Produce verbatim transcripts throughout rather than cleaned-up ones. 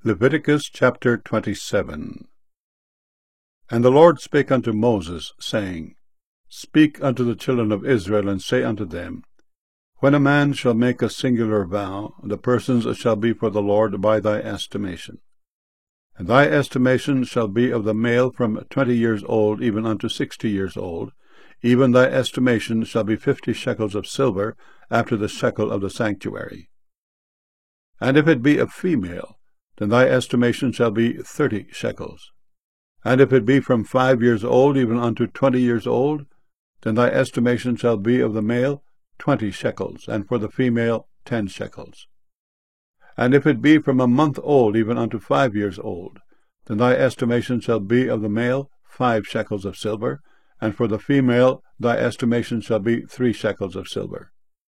Leviticus chapter twenty-seven. And the Lord spake unto Moses, saying, Speak unto the children of Israel, and say unto them, When a man shall make a singular vow, the persons shall be for the Lord by thy estimation. And thy estimation shall be of the male from twenty years old even unto sixty years old, even thy estimation shall be fifty shekels of silver, after the shekel of the sanctuary. And if it be a female, then thy estimation shall be thirty shekels. And if it be from five years old even unto twenty years old, then thy estimation shall be of the male twenty shekels, and for the female ten shekels. And if it be from a month old even unto five years old, then thy estimation shall be of the male five shekels of silver, and for the female thy estimation shall be three shekels of silver.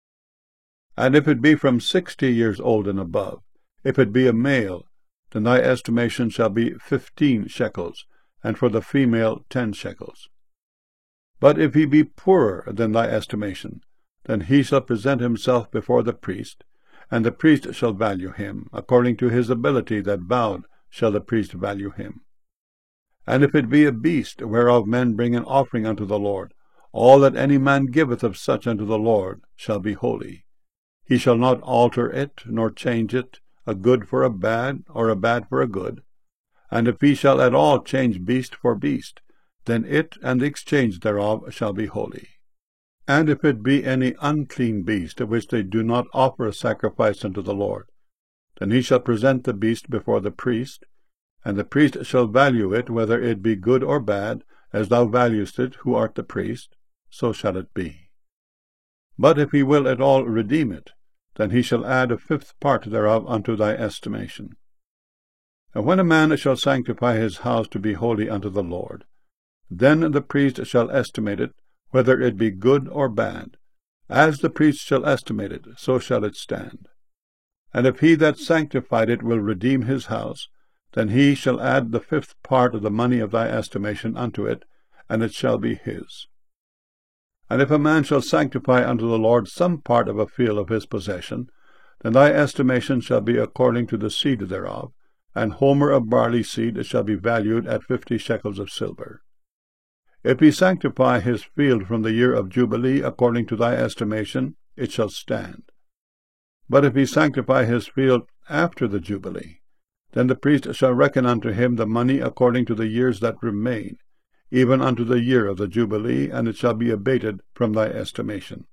And if it be from sixty years old and above, if it be a male, then thy estimation shall be fifteen shekels, and for the female ten shekels. But if he be poorer than thy estimation, then he shall present himself before the priest, and the priest shall value him. According to his ability that vowed shall the priest value him. And if it be a beast, whereof men bring an offering unto the Lord, all that any man giveth of such unto the Lord shall be holy. He shall not alter it, nor change it, a good for a bad, or a bad for a good. And if he shall at all change beast for beast, then it and the exchange thereof shall be holy. And if it be any unclean beast, of which they do not offer a sacrifice unto the Lord, then he shall present the beast before the priest, and the priest shall value it, whether it be good or bad, as thou valuest it, who art the priest, so shall it be. But if he will at all redeem it, then he shall add a fifth part thereof unto thy estimation. And when a man shall sanctify his house to be holy unto the Lord, then the priest shall estimate it, whether it be good or bad. As the priest shall estimate it, so shall it stand. And if he that sanctified it will redeem his house, then he shall add the fifth part of the money of thy estimation unto it, and it shall be his. And if a man shall sanctify unto the Lord some part of a field of his possession, then thy estimation shall be according to the seed thereof, and homer of barley seed shall be valued at fifty shekels of silver. If he sanctify his field from the year of Jubilee according to thy estimation, it shall stand. But if he sanctify his field after the Jubilee, then the priest shall reckon unto him the money according to the years that remain, even unto the year of the Jubilee, and it shall be abated from thy estimation.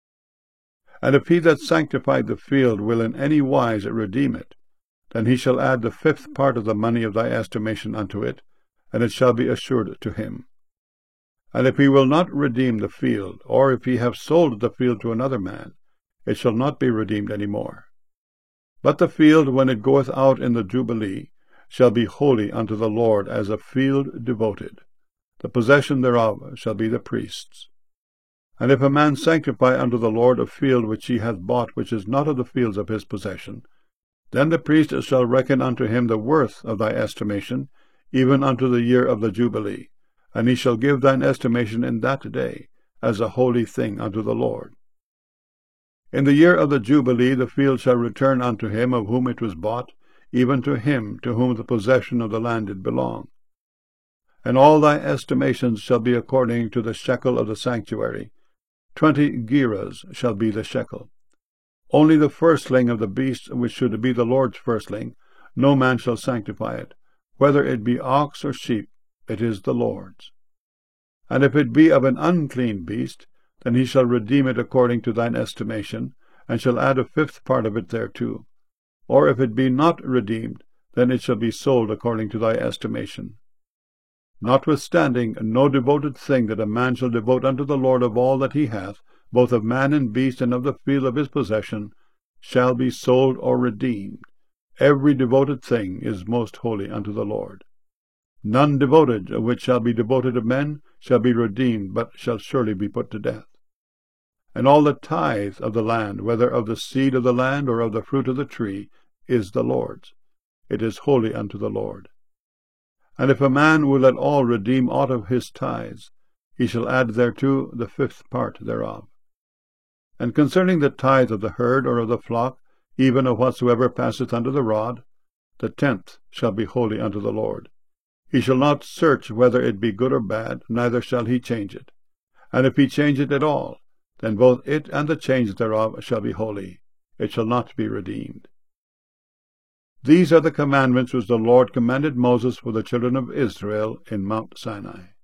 And if he that sanctified the field will in any wise redeem it, then he shall add the fifth part of the money of thy estimation unto it, and it shall be assured to him. And if he will not redeem the field, or if he have sold the field to another man, it shall not be redeemed any more. But the field, when it goeth out in the Jubilee, shall be holy unto the Lord as a field devoted. The possession thereof shall be the priest's. And if a man sanctify unto the Lord a field which he hath bought, which is not of the fields of his possession, then the priest shall reckon unto him the worth of thy estimation, even unto the year of the Jubilee, and he shall give thine estimation in that day, as a holy thing unto the Lord. In the year of the Jubilee the field shall return unto him of whom it was bought, even to him to whom the possession of the land did belong. And all thy estimations shall be according to the shekel of the sanctuary. Twenty gerahs shall be the shekel. Only the firstling of the beast, which should be the Lord's firstling, no man shall sanctify it. Whether it be ox or sheep, it is the Lord's. And if it be of an unclean beast, then he shall redeem it according to thine estimation, and shall add a fifth part of it thereto. Or if it be not redeemed, then it shall be sold according to thy estimation. Notwithstanding, no devoted thing that a man shall devote unto the Lord of all that he hath, both of man and beast and of the field of his possession, shall be sold or redeemed. Every devoted thing is most holy unto the Lord. None devoted which shall be devoted of men shall be redeemed, but shall surely be put to death. And all the tithe of the land, whether of the seed of the land or of the fruit of the tree, is the Lord's. It is holy unto the Lord. And if a man will at all redeem aught of his tithes, he shall add thereto the fifth part thereof. And concerning the tithe of the herd or of the flock, even of whatsoever passeth under the rod, the tenth shall be holy unto the Lord. He shall not search whether it be good or bad, neither shall he change it. And if he change it at all, then both it and the change thereof shall be holy. It shall not be redeemed. These are the commandments which the Lord commanded Moses for the children of Israel in Mount Sinai.